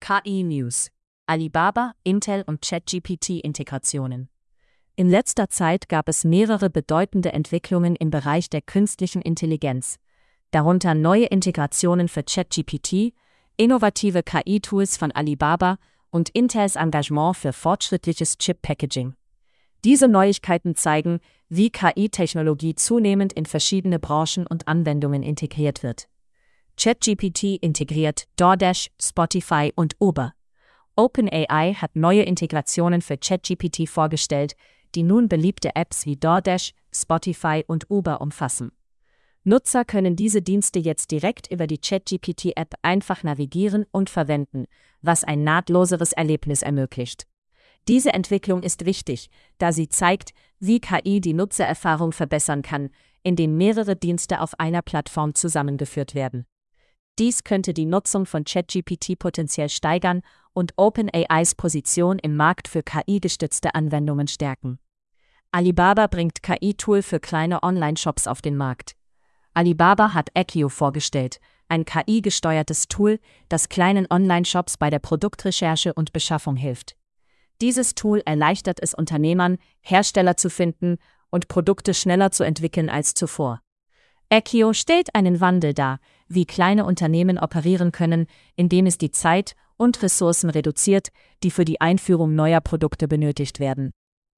KI-News: Alibaba, Intel und ChatGPT-Integrationen. In letzter Zeit gab es mehrere bedeutende Entwicklungen im Bereich der künstlichen Intelligenz, darunter neue Integrationen für ChatGPT, innovative KI-Tools von Alibaba und Intels Engagement für fortschrittliches Chip-Packaging. Diese Neuigkeiten zeigen, wie KI-Technologie zunehmend in verschiedene Branchen und Anwendungen integriert wird. ChatGPT integriert DoorDash, Spotify und Uber. OpenAI hat neue Integrationen für ChatGPT vorgestellt, die nun beliebte Apps wie DoorDash, Spotify und Uber umfassen. Nutzer können diese Dienste jetzt direkt über die ChatGPT-App einfach navigieren und verwenden, was ein nahtloseres Erlebnis ermöglicht. Diese Entwicklung ist wichtig, da sie zeigt, wie KI die Nutzererfahrung verbessern kann, indem mehrere Dienste auf einer Plattform zusammengeführt werden. Dies könnte die Nutzung von ChatGPT potenziell steigern und OpenAIs Position im Markt für KI-gestützte Anwendungen stärken. Alibaba bringt KI-Tool für kleine Online-Shops auf den Markt. Alibaba hat Ekio vorgestellt, ein KI-gesteuertes Tool, das kleinen Online-Shops bei der Produktrecherche und Beschaffung hilft. Dieses Tool erleichtert es Unternehmern, Hersteller zu finden und Produkte schneller zu entwickeln als zuvor. Ekio stellt einen Wandel dar, wie kleine Unternehmen operieren können, indem es die Zeit und Ressourcen reduziert, die für die Einführung neuer Produkte benötigt werden.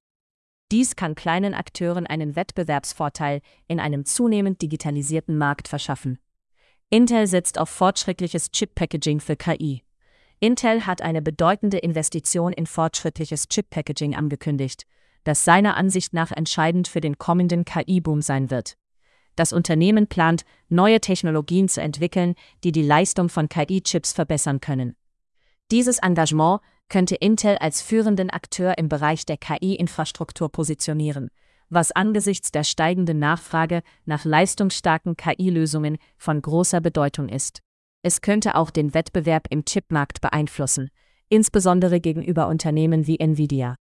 Dies kann kleinen Akteuren einen Wettbewerbsvorteil in einem zunehmend digitalisierten Markt verschaffen. Intel setzt auf fortschrittliches Chip-Packaging für KI. Intel hat eine bedeutende Investition in fortschrittliches Chip-Packaging angekündigt, das seiner Ansicht nach entscheidend für den kommenden KI-Boom sein wird. Das Unternehmen plant, neue Technologien zu entwickeln, die die Leistung von KI-Chips verbessern können. Dieses Engagement könnte Intel als führenden Akteur im Bereich der KI-Infrastruktur positionieren, was angesichts der steigenden Nachfrage nach leistungsstarken KI-Lösungen von großer Bedeutung ist. Es könnte auch den Wettbewerb im Chipmarkt beeinflussen, insbesondere gegenüber Unternehmen wie Nvidia.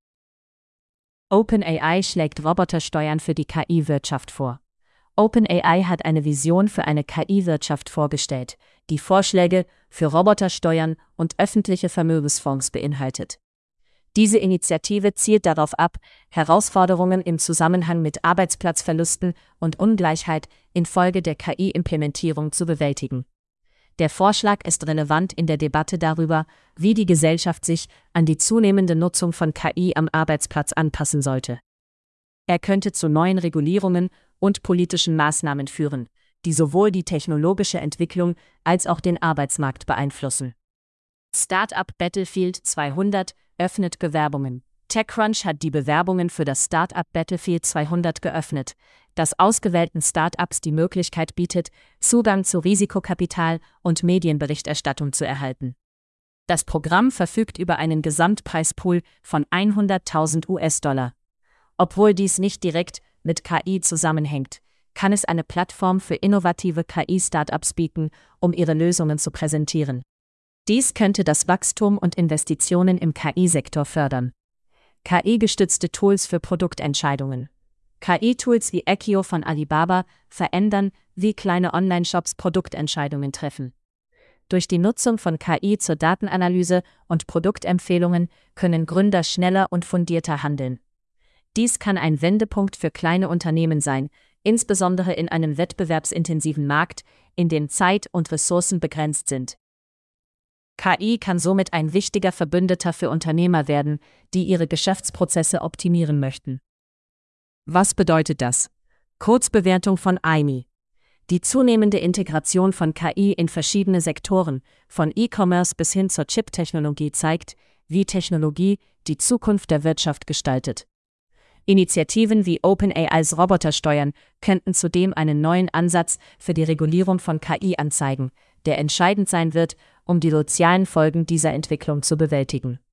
OpenAI schlägt Robotersteuern für die KI-Wirtschaft vor. OpenAI hat eine Vision für eine KI-Wirtschaft vorgestellt, die Vorschläge für Robotersteuern und öffentliche Vermögensfonds beinhaltet. Diese Initiative zielt darauf ab, Herausforderungen im Zusammenhang mit Arbeitsplatzverlusten und Ungleichheit infolge der KI-Implementierung zu bewältigen. Der Vorschlag ist relevant in der Debatte darüber, wie die Gesellschaft sich an die zunehmende Nutzung von KI am Arbeitsplatz anpassen sollte. Er könnte zu neuen Regulierungen und politischen Maßnahmen führen, die sowohl die technologische Entwicklung als auch den Arbeitsmarkt beeinflussen. Startup Battlefield 200 öffnet Bewerbungen. TechCrunch hat die Bewerbungen für das Startup Battlefield 200 geöffnet, das ausgewählten Startups die Möglichkeit bietet, Zugang zu Risikokapital und Medienberichterstattung zu erhalten. Das Programm verfügt über einen Gesamtpreispool von $100.000. Obwohl dies nicht direkt mit KI zusammenhängt, kann es eine Plattform für innovative KI-Startups bieten, um ihre Lösungen zu präsentieren. Dies könnte das Wachstum und Investitionen im KI-Sektor fördern. KI-gestützte Tools für Produktentscheidungen. KI-Tools wie Ekio von Alibaba verändern, wie kleine Online-Shops Produktentscheidungen treffen. Durch die Nutzung von KI zur Datenanalyse und Produktempfehlungen können Gründer schneller und fundierter handeln. Dies kann ein Wendepunkt für kleine Unternehmen sein, insbesondere in einem wettbewerbsintensiven Markt, in dem Zeit und Ressourcen begrenzt sind. KI kann somit ein wichtiger Verbündeter für Unternehmer werden, die ihre Geschäftsprozesse optimieren möchten. Was bedeutet das? Kurzbewertung von AIMI. Die zunehmende Integration von KI in verschiedene Sektoren, von E-Commerce bis hin zur Chip-Technologie zeigt, wie Technologie die Zukunft der Wirtschaft gestaltet. Initiativen wie OpenAIs Robotersteuern könnten zudem einen neuen Ansatz für die Regulierung von KI anzeigen, der entscheidend sein wird, um die sozialen Folgen dieser Entwicklung zu bewältigen.